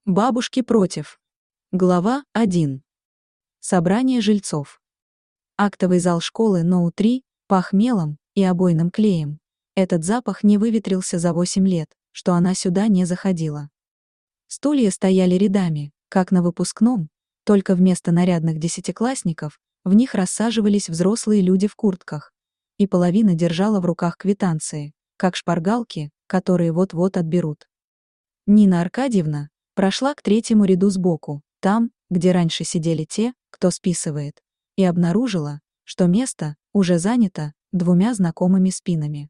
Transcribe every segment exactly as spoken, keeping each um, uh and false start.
Бабушки против. Глава один. Собрание жильцов. Актовый зал школы ноу три пах мелом и обойным клеем. Этот запах не выветрился за восемь лет, что она сюда не заходила. Стулья стояли рядами, как на выпускном, только вместо нарядных десятиклассников в них рассаживались взрослые люди в куртках, и половина держала в руках квитанции, как шпаргалки, которые вот-вот отберут. Нина Аркадьевна прошла к третьему ряду сбоку, там, где раньше сидели те, кто списывает, и обнаружила, что место уже занято двумя знакомыми спинами.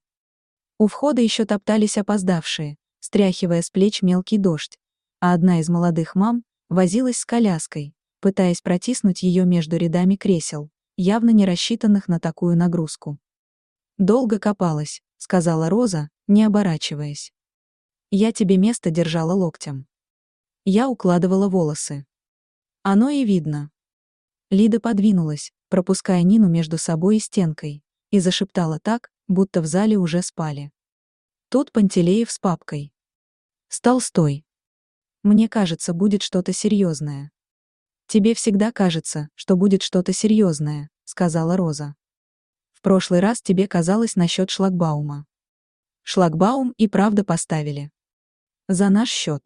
У входа еще топтались опоздавшие, стряхивая с плеч мелкий дождь, а одна из молодых мам возилась с коляской, пытаясь протиснуть ее между рядами кресел, явно не рассчитанных на такую нагрузку. «Долго копалась», — сказала Роза, не оборачиваясь. «Я тебе место держала локтем. Я укладывала волосы. Оно и видно». Лида подвинулась, пропуская Нину между собой и стенкой, и зашептала так, будто в зале уже спали. Тут Пантелеев с папкой. «Стал стой. Мне кажется, будет что-то серьезное». «Тебе всегда кажется, что будет что-то серьезное», — сказала Роза. «В прошлый раз тебе казалось насчет шлагбаума. Шлагбаум и правда поставили. За наш счет».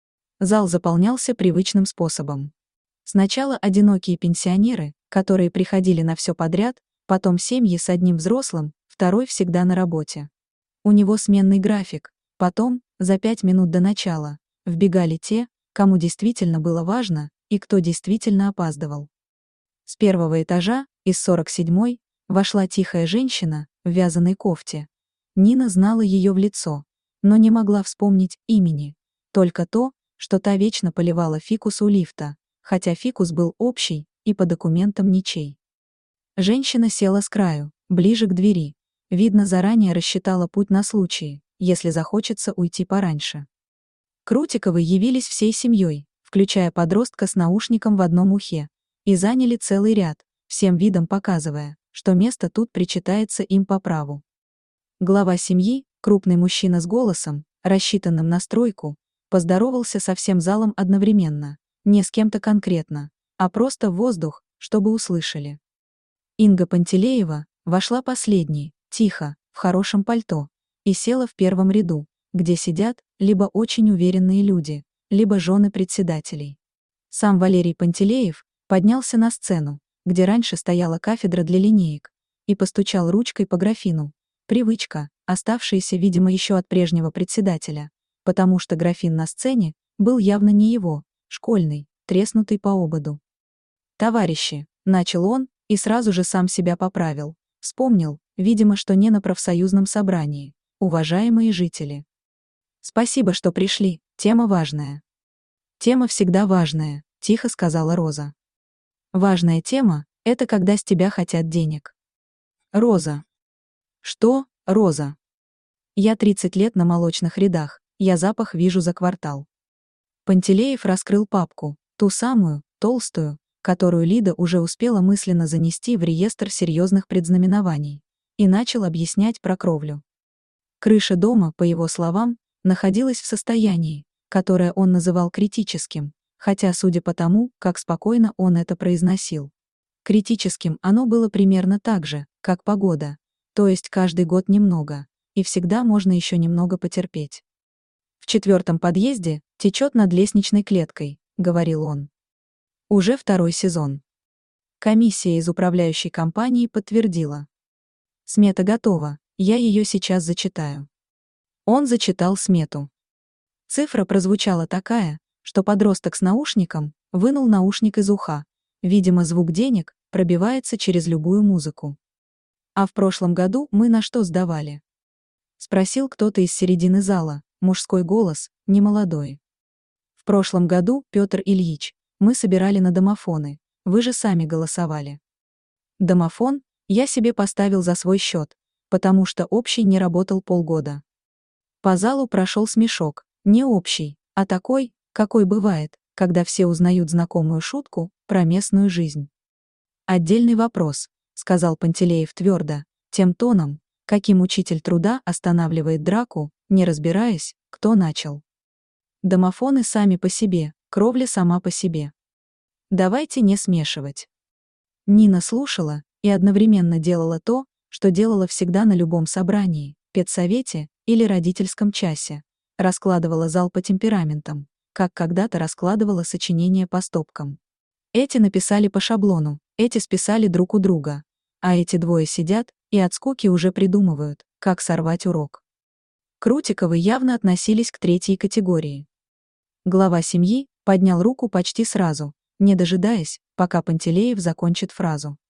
Зал заполнялся привычным способом. Сначала одинокие пенсионеры, которые приходили на все подряд, потом семьи с одним взрослым, второй всегда на работе. У него сменный график, потом, за пять минут до начала, вбегали те, кому действительно было важно и кто действительно опаздывал. С первого этажа, из сорок седьмой, вошла тихая женщина в вязаной кофте. Нина знала ее в лицо, но не могла вспомнить имени, только то, что та вечно поливала фикус у лифта, хотя фикус был общий и по документам ничей. Женщина села с краю, ближе к двери. Видно, заранее рассчитала путь на случай, если захочется уйти пораньше. Крутиковы явились всей семьей, включая подростка с наушником в одном ухе, и заняли целый ряд, всем видом показывая, что место тут причитается им по праву. Глава семьи, крупный мужчина с голосом, рассчитанным на стройку, поздоровался со всем залом одновременно, не с кем-то конкретно, а просто в воздух, чтобы услышали. Инга Пантелеева вошла последней, тихо, в хорошем пальто, и села в первом ряду, где сидят либо очень уверенные люди, либо жены председателей. Сам Валерий Пантелеев поднялся на сцену, где раньше стояла кафедра для линеек, и постучал ручкой по графину. Привычка, оставшаяся, видимо, еще от прежнего председателя, потому что графин на сцене был явно не его, школьный, треснутый по ободу. «Товарищи», — начал он, и сразу же сам себя поправил. Вспомнил, видимо, что не на профсоюзном собрании. «Уважаемые жители. Спасибо, что пришли, тема важная». «Тема всегда важная», — тихо сказала Роза. «Важная тема — это когда с тебя хотят денег». «Роза». «Что, Роза?» «Я тридцать лет на молочных рядах, я запах вижу за квартал». Пантелеев раскрыл папку, ту самую, толстую, которую Лида уже успела мысленно занести в реестр серьезных предзнаменований, и начал объяснять про кровлю. Крыша дома, по его словам, находилась в состоянии, которое он называл критическим, хотя, судя по тому, как спокойно он это произносил, критическим оно было примерно так же, как погода, то есть каждый год немного, и всегда можно еще немного потерпеть. «В четвертом подъезде течет над лестничной клеткой», — говорил он. Уже второй сезон. Комиссия из управляющей компании подтвердила. Смета готова, я ее сейчас зачитаю. Он зачитал смету. Цифра прозвучала такая, что подросток с наушником вынул наушник из уха. Видимо, звук денег пробивается через любую музыку. «А в прошлом году мы на что сдавали?» — спросил кто-то из середины зала, мужской голос, немолодой. «В прошлом году, Петр Ильич, мы собирали на домофоны, вы же сами голосовали». Домофон я себе поставил за свой счет, потому что общий не работал полгода. По залу прошел смешок, не общий, а такой, какой бывает, когда все узнают знакомую шутку про местную жизнь. «Отдельный вопрос», — сказал Пантелеев твердо, тем тоном, каким учитель труда останавливает драку, не разбираясь, кто начал. Домофоны сами по себе, кровля сама по себе. Давайте не смешивать. Нина слушала и одновременно делала то, что делала всегда на любом собрании, педсовете или родительском часе. Раскладывала зал по темпераментам, как когда-то раскладывала сочинения по стопкам. Эти написали по шаблону, эти списали друг у друга, а эти двое сидят и от скуки уже придумывают, как сорвать урок. Крутиковы явно относились к третьей категории. Глава семьи поднял руку почти сразу, не дожидаясь, пока Пантелеев закончит фразу.